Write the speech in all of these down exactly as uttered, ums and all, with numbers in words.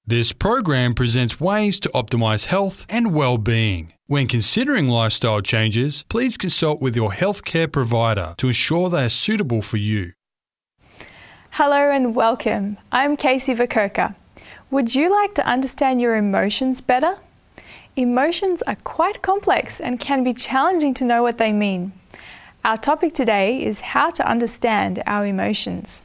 This program presents ways to optimize health and well-being. When considering lifestyle changes, please consult with your healthcare provider to ensure they are suitable for you. Hello and welcome. I'm Casey Vakoka. Would you like to understand your emotions better? Emotions are quite complex and can be challenging to know what they mean. Our topic today is how to understand our emotions.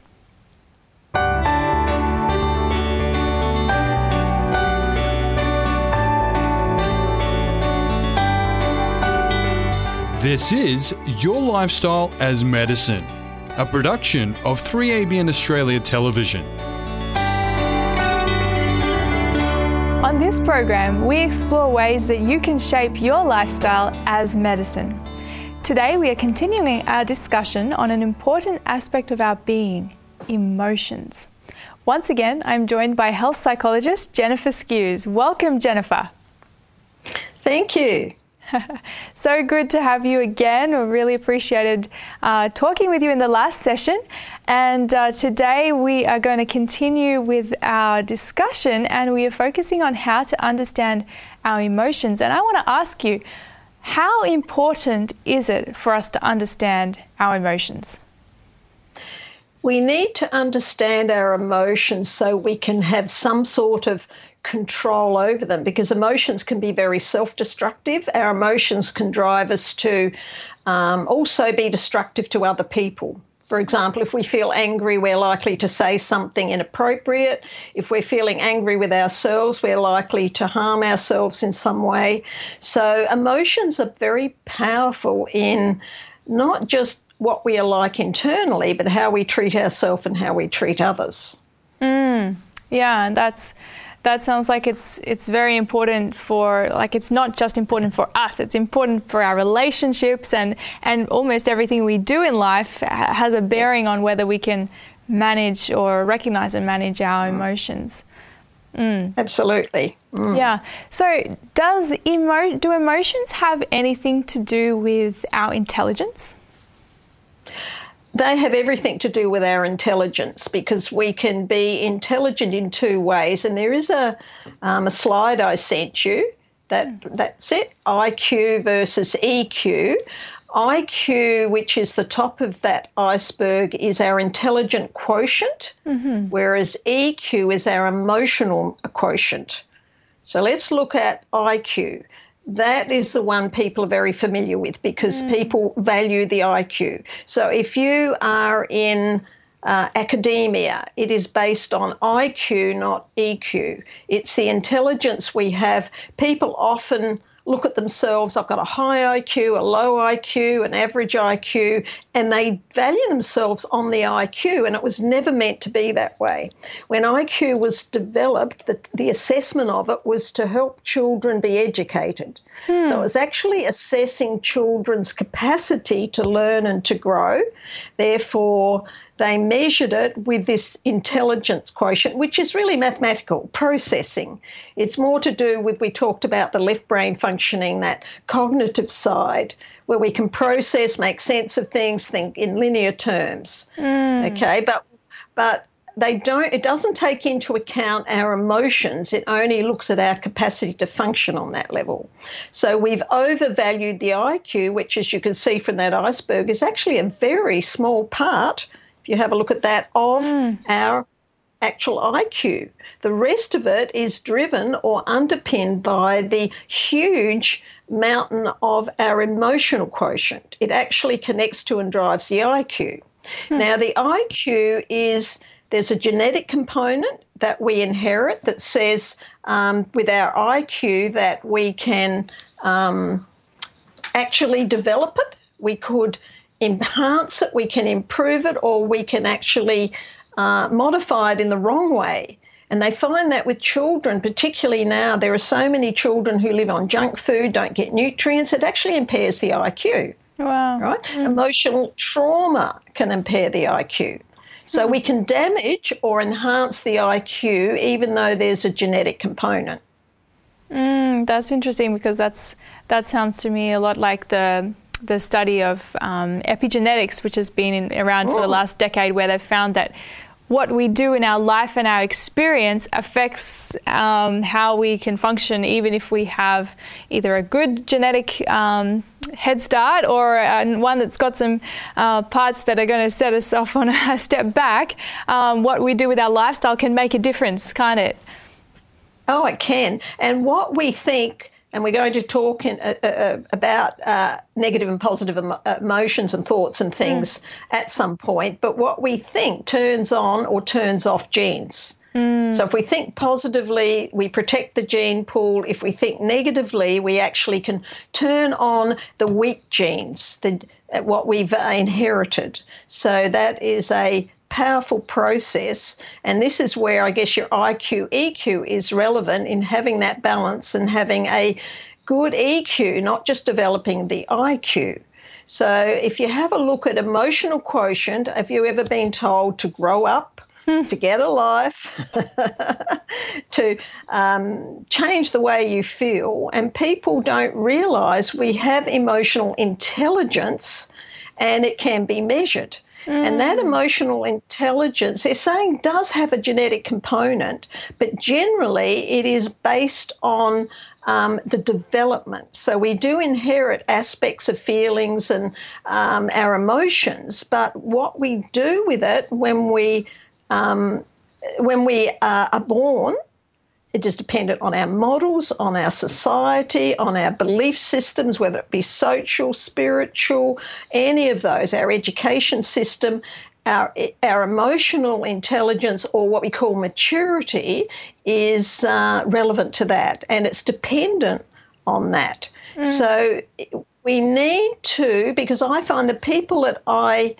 This is Your Lifestyle as Medicine, a production of three A B N Australia Television. On this program, we explore ways that you can shape your lifestyle as medicine. Today, we are continuing our discussion on an important aspect of our being, emotions. Once again, I'm joined by health psychologist Jennifer Skews. Welcome, Jennifer. Thank you. So good to have you again. We really appreciated uh, talking with you in the last session. And uh, today we are going to continue with our discussion, and we are focusing on how to understand our emotions. And I want to ask you, how important is it for us to understand our emotions? We need to understand our emotions so we can have some sort of control over them, because emotions can be very self-destructive. Our emotions can drive us to um, also be destructive to other people. For example, if we feel angry, we're likely to say something inappropriate. If we're feeling angry with ourselves, we're likely to harm ourselves in some way. So emotions are very powerful in not just what we are like internally, but how we treat ourselves and how we treat others. Mm, yeah, and that's that sounds like it's it's very important for, like, it's not just important for us, it's important for our relationships, and, and almost everything we do in life has a bearing on whether we can manage or recognize and manage our emotions. Mm. Absolutely. Mm. Yeah. So does emo- do emotions have anything to do with our intelligence? They have everything to do with our intelligence, because we can be intelligent in two ways. And there is a um, a slide I sent you that that's it, I Q versus E Q. I Q, which is the top of that iceberg, is our intelligent quotient, mm-hmm. whereas E Q is our emotional quotient. So let's look at I Q. That is the one people are very familiar with, because mm. people value the I Q. So if you are in uh, academia, it is based on I Q, not E Q. It's the intelligence we have. People often look at themselves, I've got a high I Q, a low I Q, an average I Q, and they value themselves on the I Q, and it was never meant to be that way. When I Q was developed, the, the assessment of it was to help children be educated. Hmm. So it was actually assessing children's capacity to learn and to grow. Therefore, they measured it with this intelligence quotient, which is really mathematical, processing. It's more to do with, we talked about the left brain functioning, that cognitive side, where we can process, make sense of things, think in linear terms. Mm. Okay, but but they don't. It doesn't take into account our emotions. It only looks at our capacity to function on that level. So we've overvalued the I Q, which, as you can see from that iceberg, is actually a very small part, if you have a look at that, of mm. our actual I Q. The rest of it is driven or underpinned by the huge mountain of our emotional quotient. It actually connects to and drives the I Q. Mm. Now, the I Q is, there's a genetic component that we inherit that says um, with our I Q that we can um, actually develop it. We could enhance it, we can improve it, or we can actually uh, modify it in the wrong way. And they find that with children, particularly now, there are so many children who live on junk food, don't get nutrients. It actually impairs the I Q. Wow. Right? Mm. Emotional trauma can impair the I Q. So mm. we can damage or enhance the I Q even though there's a genetic component. Mm, that's interesting, because that's that sounds to me a lot like the the study of um, epigenetics, which has been in, around for the last decade, where they've found that what we do in our life and our experience affects um, how we can function, even if we have either a good genetic um, head start or uh, one that's got some uh, parts that are going to set us off on a step back. Um, what we do with our lifestyle can make a difference, can't it? Oh, it can. And what we think, and we're going to talk in, uh, uh, about uh, negative and positive emo- emotions and thoughts and things mm. at some point, but what we think turns on or turns off genes. Mm. So if we think positively, we protect the gene pool. If we think negatively, we actually can turn on the weak genes, the, what we've uh, inherited. So that is a powerful process, and this is where I guess your I Q, E Q is relevant in having that balance and having a good E Q, not just developing the I Q. So if you have a look at emotional quotient, have you ever been told to grow up, to get a life, to um, change the way you feel? And people don't realise we have emotional intelligence and it can be measured. Mm. And that emotional intelligence, they're saying, does have a genetic component, but generally it is based on um, the development. So we do inherit aspects of feelings and um, our emotions, but what we do with it when we um, when we uh, are born, it is dependent on our models, on our society, on our belief systems, whether it be social, spiritual, any of those, our education system, our our emotional intelligence, or what we call maturity, is uh, relevant to that, and it's dependent on that. Mm. So we need to, because I find the people that I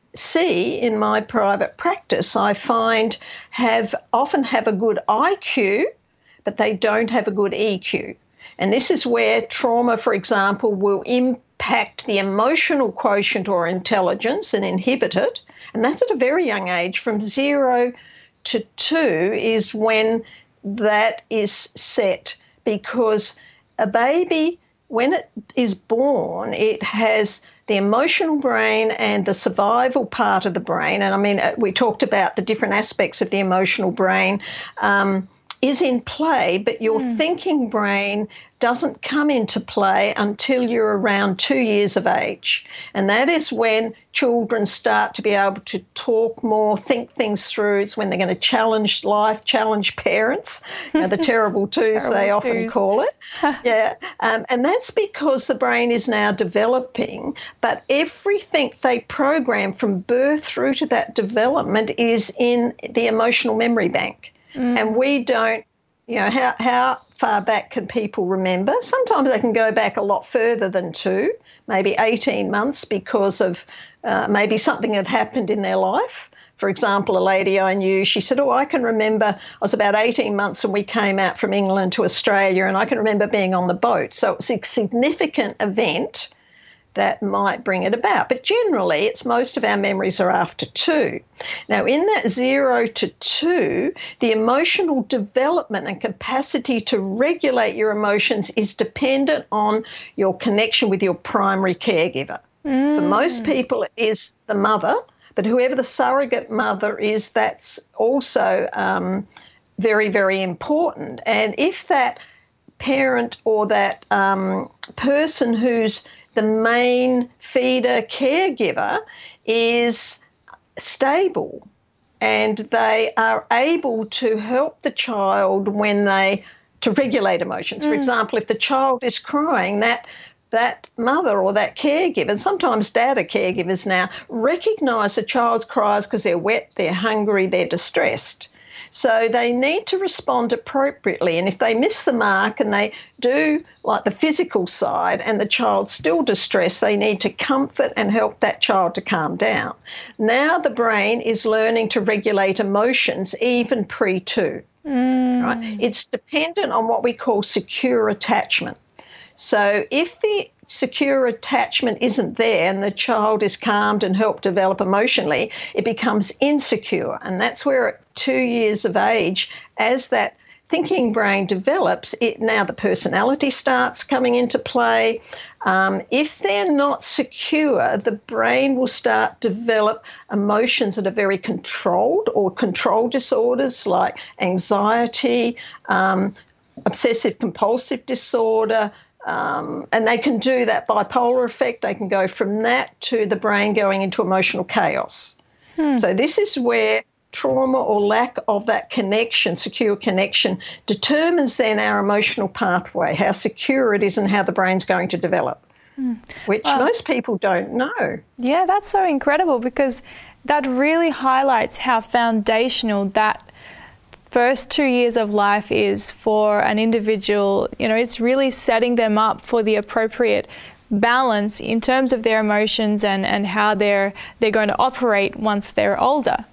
see in my private practice, I find have often have a good I Q, but they don't have a good E Q. And this is where trauma, for example, will impact the emotional quotient or intelligence and inhibit it. And that's at a very young age. From zero to two is when that is set, because a baby, when it is born, it has the emotional brain and the survival part of the brain. And I mean, we talked about the different aspects of the emotional brain. Um, is in play, but your mm. thinking brain doesn't come into play until you're around two years of age. And that is when children start to be able to talk more, think things through. It's when they're going to challenge life, challenge parents, you know, the terrible twos, terrible they often twos. call it. yeah, um, and that's because the brain is now developing, but everything they program from birth through to that development is in the emotional memory bank. Mm. And we don't, you know, how how far back can people remember? Sometimes they can go back a lot further than two, maybe eighteen months, because of uh, maybe something that happened in their life. For example, a lady I knew, she said, oh, I can remember I was about eighteen months and we came out from England to Australia, and I can remember being on the boat. So it's a significant event that might bring it about. But generally, it's most of our memories are after two. Now, in that zero to two, the emotional development and capacity to regulate your emotions is dependent on your connection with your primary caregiver. Mm. For most people, it is the mother, but whoever the surrogate mother is, that's also um, very, very important. And if that parent or that um, person who's the main feeder caregiver is stable and they are able to help the child when they, to regulate emotions. Mm. For example, if the child is crying, that that mother or that caregiver, and sometimes dad are caregivers now, recognise the child's cries because they're wet, they're hungry, they're distressed. So they need to respond appropriately. And if they miss the mark and they do like the physical side and the child's still distressed, they need to comfort and help that child to calm down. Now the brain is learning to regulate emotions even pre two. Mm. Right? It's dependent on what we call secure attachment. So if the secure attachment isn't there and the child is calmed and helped develop emotionally, it becomes insecure. And that's where at two years of age, as that, thinking brain develops, it now the personality starts coming into play. Um, if they're not secure, the brain will start to develop emotions that are very controlled or control disorders like anxiety, um, obsessive compulsive disorder, um, and they can do that bipolar effect. They can go from that to the brain going into emotional chaos. Hmm. So this is where trauma or lack of that connection, secure connection, determines then our emotional pathway, how secure it is and how the brain's going to develop, mm. which well, most people don't know. Yeah, that's so incredible, because that really highlights how foundational that first two years of life is for an individual. You know, it's really setting them up for the appropriate balance in terms of their emotions and, and how they're they're going to operate once they're older.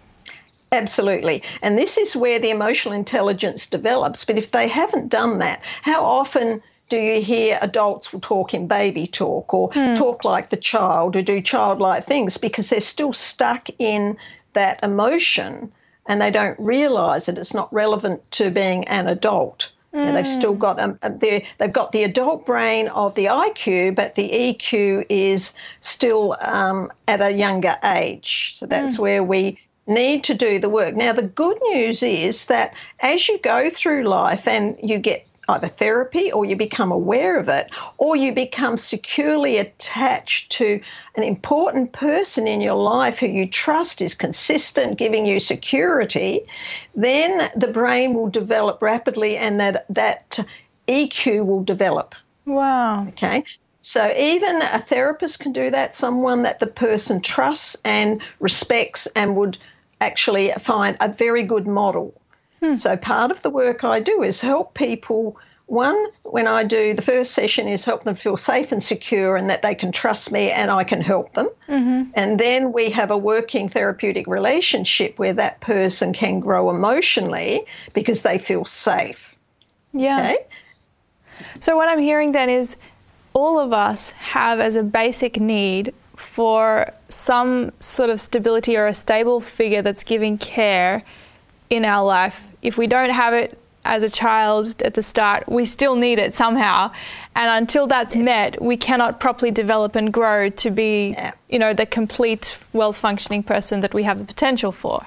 Absolutely. And this is where the emotional intelligence develops. But if they haven't done that, how often do you hear adults will talk in baby talk or hmm. talk like the child or do childlike things, because they're still stuck in that emotion and they don't realise that it's not relevant to being an adult. Mm. You know, they've still got um, they've got the adult brain of the I Q, but the E Q is still um, at a younger age. So that's mm. where we need to do the work. Now, the good news is that as you go through life and you get either therapy or you become aware of it or you become securely attached to an important person in your life who you trust is consistent, giving you security, then the brain will develop rapidly and that, that E Q will develop. Wow. Okay. So even a therapist can do that, someone that the person trusts and respects and would actually find a very good model. Hmm. So part of the work I do is help people. One, when I do the first session, is help them feel safe and secure and that they can trust me and I can help them. Mm-hmm. And then we have a working therapeutic relationship where that person can grow emotionally because they feel safe. Yeah. Okay? So what I'm hearing then is all of us have as a basic need for some sort of stability or a stable figure that's giving care in our life. If we don't have it as a child at the start, we still need it somehow. And until that's yes. met, we cannot properly develop and grow to be, yeah. you know, the complete, well-functioning person that we have the potential for.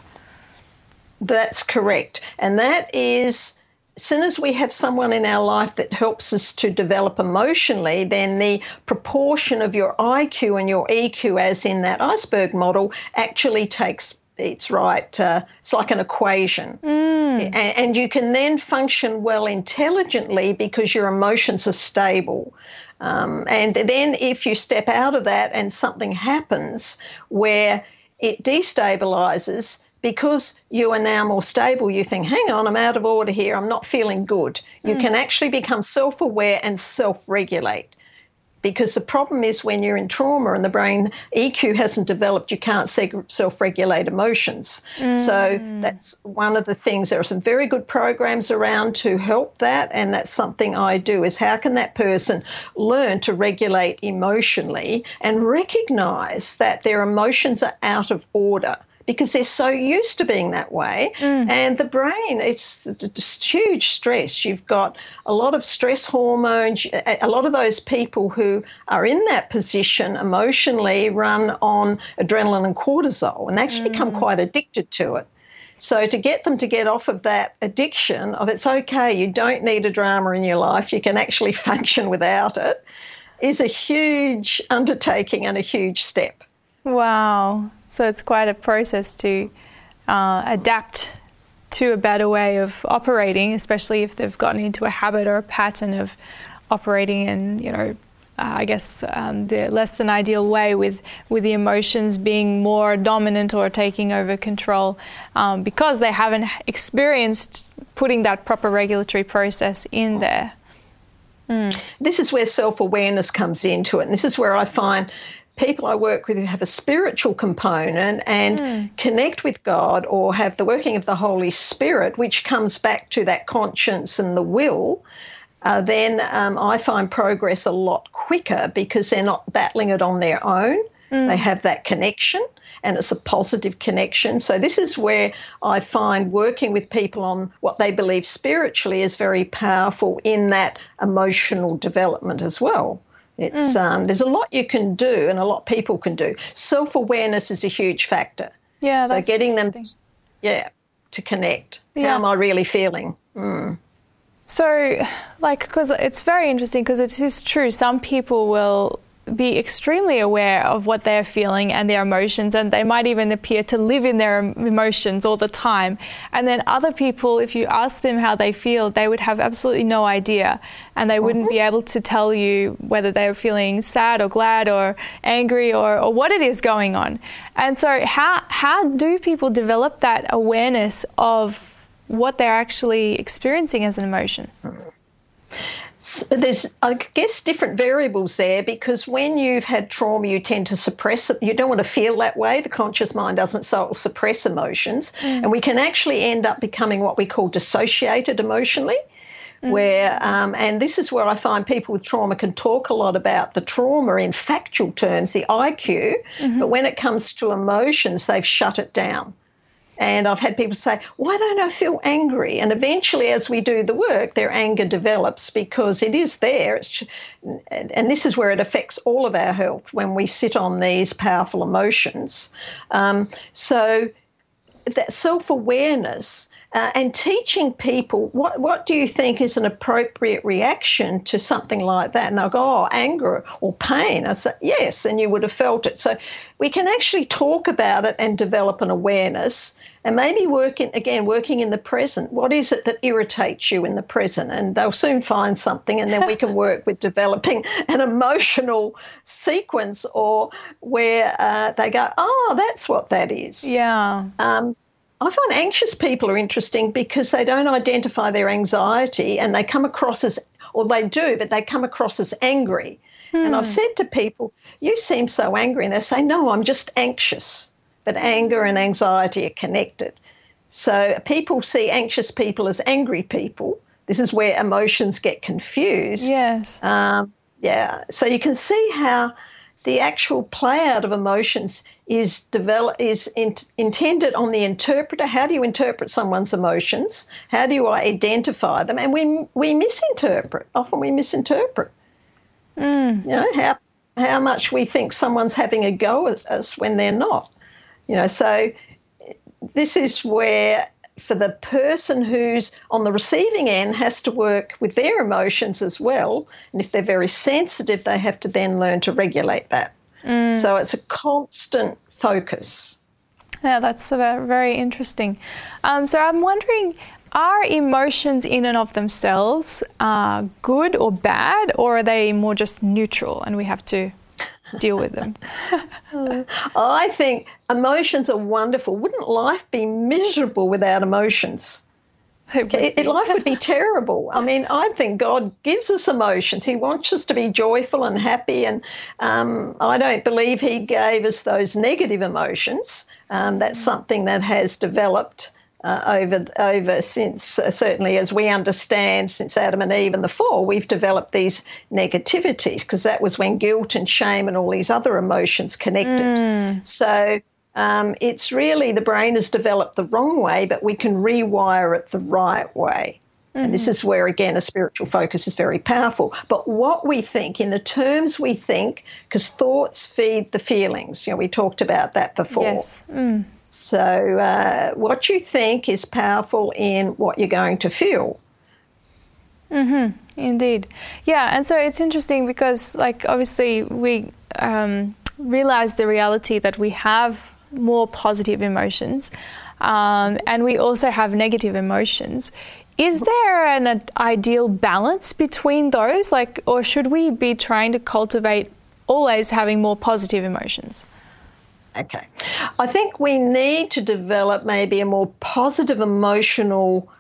That's correct. And that is, as soon as we have someone in our life that helps us to develop emotionally, then the proportion of your I Q and your E Q, as in that iceberg model, actually takes it's right. Uh, it's like an equation. Mm. And, and you can then function well intelligently because your emotions are stable. Um, and then if you step out of that and something happens where it destabilizes, because you are now more stable, you think, hang on, I'm out of order here, I'm not feeling good. You mm. can actually become self-aware and self-regulate. Because the problem is when you're in trauma and the brain E Q hasn't developed, you can't self-regulate emotions. Mm. So that's one of the things. There are some very good programs around to help that, and that's something I do, is how can that person learn to regulate emotionally and recognise that their emotions are out of order, because they're so used to being that way. Mm. And the brain, it's just huge stress. You've got a lot of stress hormones. A lot of those people who are in that position emotionally run on adrenaline and cortisol, and they actually mm. become quite addicted to it. So to get them to get off of that addiction of it's okay, you don't need a drama in your life, you can actually function without it, is a huge undertaking and a huge step. Wow. So it's quite a process to uh, adapt to a better way of operating, especially if they've gotten into a habit or a pattern of operating in, you know, uh, I guess um, the less than ideal way, with, with the emotions being more dominant or taking over control, um, because they haven't experienced putting that proper regulatory process in there. Mm. This is where self-awareness comes into it, and this is where I find people I work with who have a spiritual component and mm. connect with God or have the working of the Holy Spirit, which comes back to that conscience and the will, uh, then um, I find progress a lot quicker because they're not battling it on their own. Mm. They have that connection, and it's a positive connection. So this is where I find working with people on what they believe spiritually is very powerful in that emotional development as well. It's mm. um, there's a lot you can do and a lot people can do. Self-awareness is a huge factor. Yeah, that's so getting them, yeah, to connect. Yeah. How am I really feeling? Mm. So, like, because it's very interesting, because it is true. Some people will be extremely aware of what they're feeling and their emotions, and they might even appear to live in their emotions all the time. And then other people, if you ask them how they feel, they would have absolutely no idea, and they wouldn't mm-hmm. be able to tell you whether they're feeling sad or glad or angry or, or what it is going on. And so how how do people develop that awareness of what they're actually experiencing as an emotion? There's, I guess, different variables there, because when you've had trauma, you tend to suppress it. You don't want to feel that way. The conscious mind doesn't, so it will suppress emotions. Mm. And we can actually end up becoming what we call dissociated emotionally, mm. where, um, and this is where I find people with trauma can talk a lot about the trauma in factual terms, the I Q, mm-hmm. but when it comes to emotions, they've shut it down. And I've had people say, why don't I feel angry? And eventually, as we do the work, their anger develops, because it is there. It's, and this is where it affects all of our health when we sit on these powerful emotions. Um, so that self-awareness uh, and teaching people, what, what do you think is an appropriate reaction to something like that? And they'll go, oh, anger or pain. I say, yes, and you would have felt it. So we can actually talk about it and develop an awareness, and maybe working, again, working in the present. What is it that irritates you in the present? And they'll soon find something, and then we can work with developing an emotional sequence, or where uh, they go, oh, that's what that is. Yeah. Um, I find anxious people are interesting because they don't identify their anxiety, and they come across as, or they do, but they come across as angry. Hmm. And I've said to people, you seem so angry. And they say, no, I'm just anxious. But anger and anxiety are connected. So people see anxious people as angry people. This is where emotions get confused. Yes. Um, yeah. So you can see how the actual play out of emotions is develop is in, intended on the interpreter. How do you interpret someone's emotions? How do you identify them? And we we misinterpret. Often we misinterpret. Mm. You know, how how much we think someone's having a go at us when they're not. You know, so this is where, for the person who's on the receiving end, has to work with their emotions as well. And if they're very sensitive, they have to then learn to regulate that. Mm. So it's a constant focus. Yeah, that's very interesting. Um, so I'm wondering, are emotions in and of themselves uh, good or bad, or are they more just neutral and we have to deal with them? I think emotions are wonderful. Wouldn't life be miserable without emotions? It it, life would be terrible. I mean, I think God gives us emotions. He wants us to be joyful and happy, and um, I don't believe he gave us those negative emotions. Um, that's something that has developed Uh, over over since, uh, certainly as we understand, since Adam and Eve and the fall, we've developed these negativities, because that was when guilt and shame and all these other emotions connected. Mm. So um, it's really, the brain has developed the wrong way, but we can rewire it the right way. Mm-hmm. And this is where, again, a spiritual focus is very powerful. But what we think, in the terms we think, because thoughts feed the feelings. You know, we talked about that before. Yes. Mm. So uh, what you think is powerful in what you're going to feel. Mm-hmm. Indeed. Yeah, and so it's interesting because, like, obviously we um, realize the reality that we have more positive emotions um, and we also have negative emotions. Is there an uh, ideal balance between those, like, or should we be trying to cultivate always having more positive emotions? Okay. I think we need to develop maybe a more positive emotional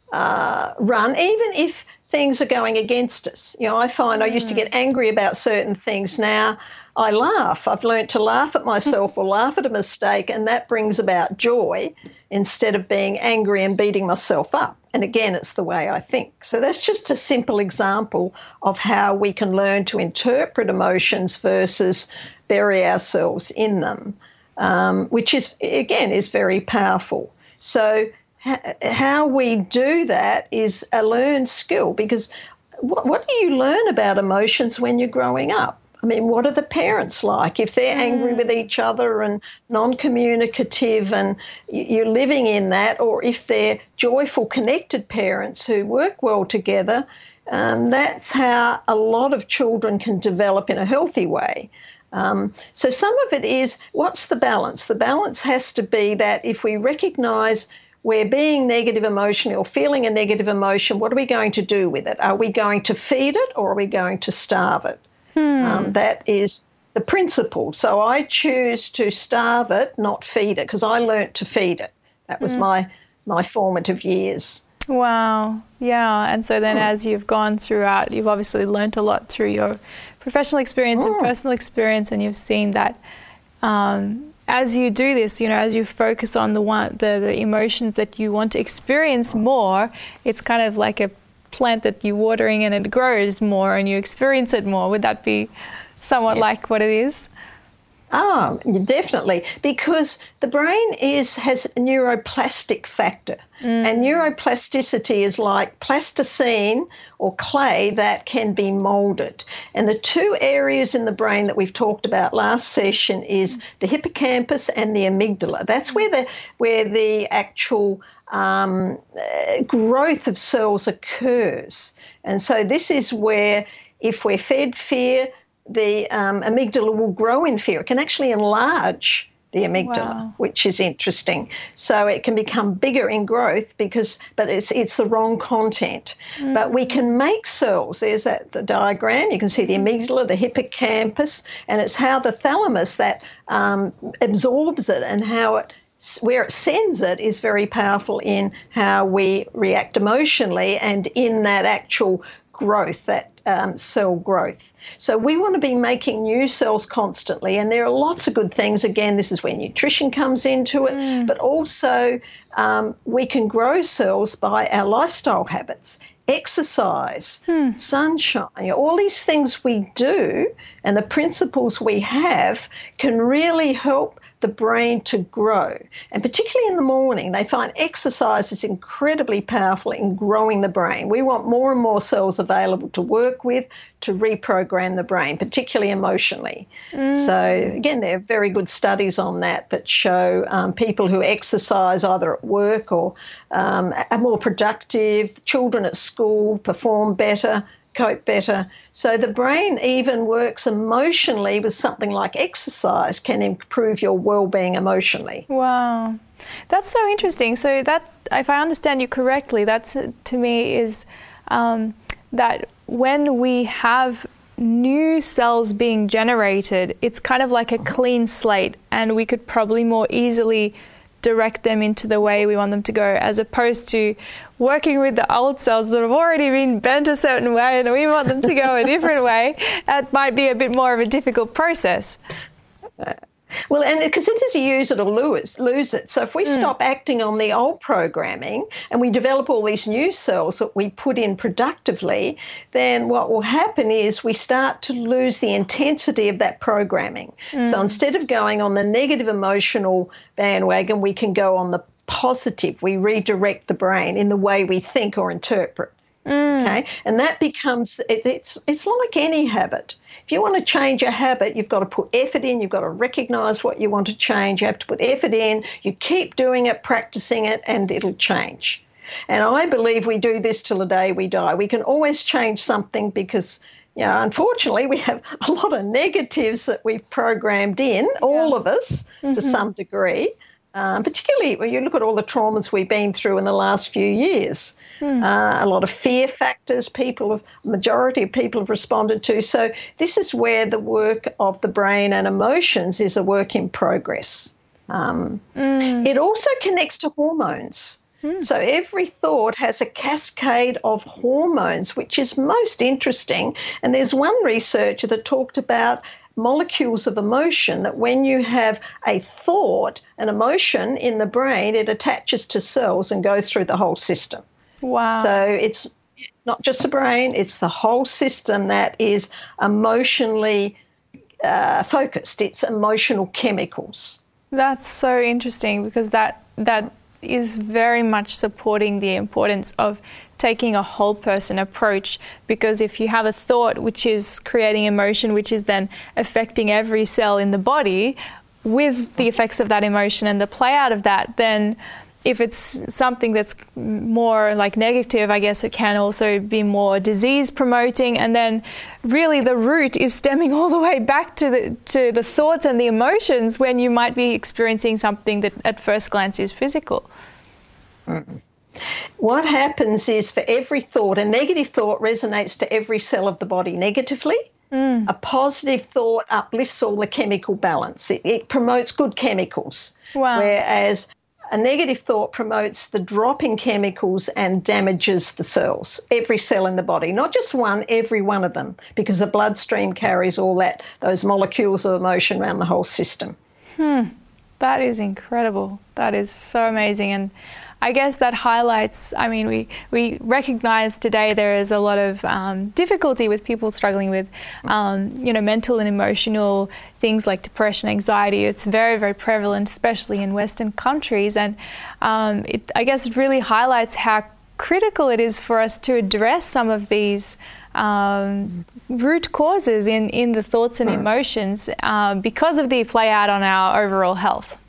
uh, run, even if things are going against us. You know, I find mm. I used to get angry about certain things. Now I laugh. I've learnt to laugh at myself or laugh at a mistake, and that brings about joy instead of being angry and beating myself up. And again, it's the way I think. So that's just a simple example of how we can learn to interpret emotions versus bury ourselves in them, um, which is, again, is very powerful. So ha- how we do that is a learned skill, because what, what do you learn about emotions when you're growing up? I mean, what are the parents like? If they're mm. angry with each other and non-communicative and you're living in that, or if they're joyful, connected parents who work well together, um, that's how a lot of children can develop in a healthy way. Um, so some of it is, what's the balance? The balance has to be that if we recognise we're being negative emotionally or feeling a negative emotion, what are we going to do with it? Are we going to feed it or are we going to starve it? Hmm. Um, that is the principle. So I choose to starve it, not feed it, because I learnt to feed it. That was mm. my my formative years. Wow. Yeah. And so then mm. as you've gone throughout, you've obviously learnt a lot through your professional experience mm. and personal experience, and you've seen that um, as you do this, you know, as you focus on the one the, the emotions that you want to experience more, it's kind of like a plant that you're watering and it grows more and you experience it more. Would that be somewhat yes. like what it is? Oh, definitely, because the brain is has a neuroplastic factor, mm. and neuroplasticity is like plasticine or clay that can be moulded. And the two areas in the brain that we've talked about last session is the hippocampus and the amygdala. That's where the where the actual um, uh, growth of cells occurs. And so this is where, if we're fed fear, the um, amygdala will grow in fear. It can actually enlarge the amygdala, wow. which is interesting. So it can become bigger in growth because, but it's it's the wrong content. Mm. But we can make cells. There's that the diagram. You can see the amygdala, the hippocampus, and it's how the thalamus that um, absorbs it and how it where it sends it is very powerful in how we react emotionally and in that actual growth, that um, cell growth. So we want to be making new cells constantly, and there are lots of good things. Again, this is where nutrition comes into it, mm. but also um, we can grow cells by our lifestyle habits, exercise, hmm. sunshine, all these things we do and the principles we have can really help the brain to grow. And particularly in the morning, they find exercise is incredibly powerful in growing the brain. We want more and more cells available to work with to reprogram the brain, particularly emotionally. Mm. So again, there are very good studies on that that show um, people who exercise either at work or um, are more productive, children at school perform better, cope better. So the brain even works emotionally with something like exercise can improve your well-being emotionally. Wow. That's so interesting. So that, if I understand you correctly, that's to me is um, that when we have new cells being generated, it's kind of like a clean slate, and we could probably more easily direct them into the way we want them to go, as opposed to working with the old cells that have already been bent a certain way and we want them to go a different way. That might be a bit more of a difficult process. Uh, well, and because it is a use it or lose, lose it. So if we mm. stop acting on the old programming and we develop all these new cells that we put in productively, then what will happen is we start to lose the intensity of that programming. Mm. So instead of going on the negative emotional bandwagon, we can go on the positive. We redirect the brain in the way we think or interpret. Mm. Okay, and that becomes, it, it's it's like any habit. If you want to change a habit, you've got to put effort in, you've got to recognise what you want to change, you have to put effort in, you keep doing it, practising it, and it'll change. And I believe we do this till the day we die. We can always change something because, you know, unfortunately, we have a lot of negatives that we've programmed in, yeah. all of us, mm-hmm. to some degree. Um, particularly when you look at all the traumas we've been through in the last few years. Mm. Uh, a lot of fear factors, people have, majority of people have responded to. So this is where the work of the brain and emotions is a work in progress. Um, mm. It also connects to hormones. Mm. So every thought has a cascade of hormones, which is most interesting. And there's one researcher that talked about molecules of emotion, that when you have a thought, an emotion in the brain, it attaches to cells and goes through the whole system. Wow. So it's not just the brain, it's the whole system that is emotionally uh, focused. It's emotional chemicals. That's so interesting, because that that is very much supporting the importance of taking a whole person approach, because if you have a thought which is creating emotion, which is then affecting every cell in the body with the effects of that emotion and the play out of that, then if it's something that's more like negative, I guess it can also be more disease promoting, and then really the root is stemming all the way back to the to the thoughts and the emotions when you might be experiencing something that at first glance is physical. Mm. What happens is, for every thought, a negative thought resonates to every cell of the body negatively. Mm. A positive thought uplifts all the chemical balance. It, it promotes good chemicals. Wow. Whereas a negative thought promotes the drop in chemicals and damages the cells, every cell in the body, not just one, every one of them, because the bloodstream carries all that, those molecules of emotion around the whole system. Hmm. That is incredible. That is so amazing. And I guess that highlights, I mean, we, we recognize today there is a lot of um, difficulty with people struggling with, um, you know, mental and emotional things like depression, anxiety. It's very, very prevalent, especially in Western countries. And um, it, I guess it really highlights how critical it is for us to address some of these um, root causes in, in the thoughts and emotions uh, because of the play out on our overall health.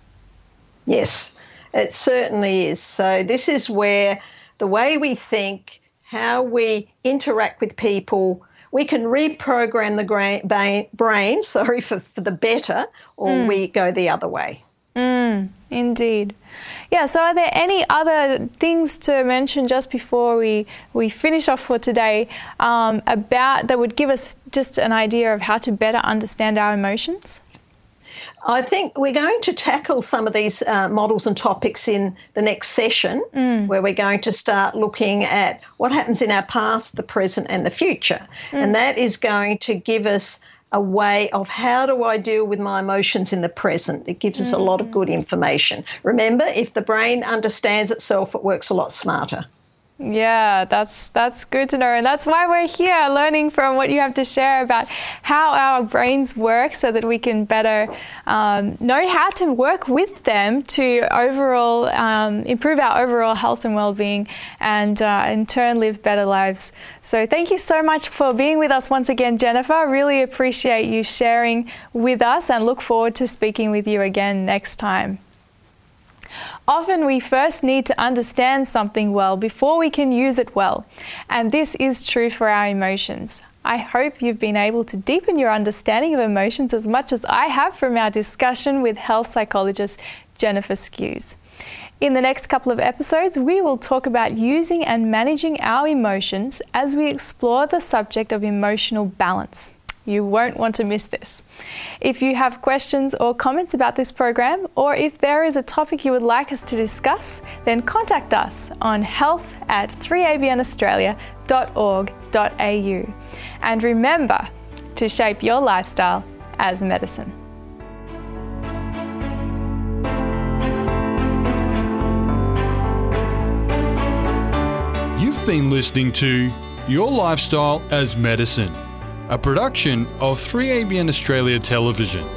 Yes. It certainly is. So this is where the way we think, how we interact with people, we can reprogram the gra- brain, sorry, for, for the better, or mm. we go the other way. Mm, indeed. Yeah, so are there any other things to mention just before we, we finish off for today um, about that would give us just an idea of how to better understand our emotions? I think we're going to tackle some of these uh, models and topics in the next session, mm. where we're going to start looking at what happens in our past, the present and the future. Mm. And that is going to give us a way of how do I deal with my emotions in the present. It gives us mm. a lot of good information. Remember, if the brain understands itself, it works a lot smarter. Yeah, that's that's good to know, and that's why we're here, learning from what you have to share about how our brains work, so that we can better um, know how to work with them to overall um, improve our overall health and well-being, and uh, in turn live better lives. So thank you so much for being with us once again, Jennifer. I really appreciate you sharing with us, and look forward to speaking with you again next time. Often we first need to understand something well before we can use it well, and this is true for our emotions. I hope you've been able to deepen your understanding of emotions as much as I have from our discussion with health psychologist Jennifer Skews. In the next couple of episodes, we will talk about using and managing our emotions as we explore the subject of emotional balance. You won't want to miss this. If you have questions or comments about this program, or if there is a topic you would like us to discuss, then contact us on health at three a b n australia dot org dot a u. And remember to shape your lifestyle as medicine. You've been listening to Your Lifestyle as Medicine, a production of three A B N Australia Television.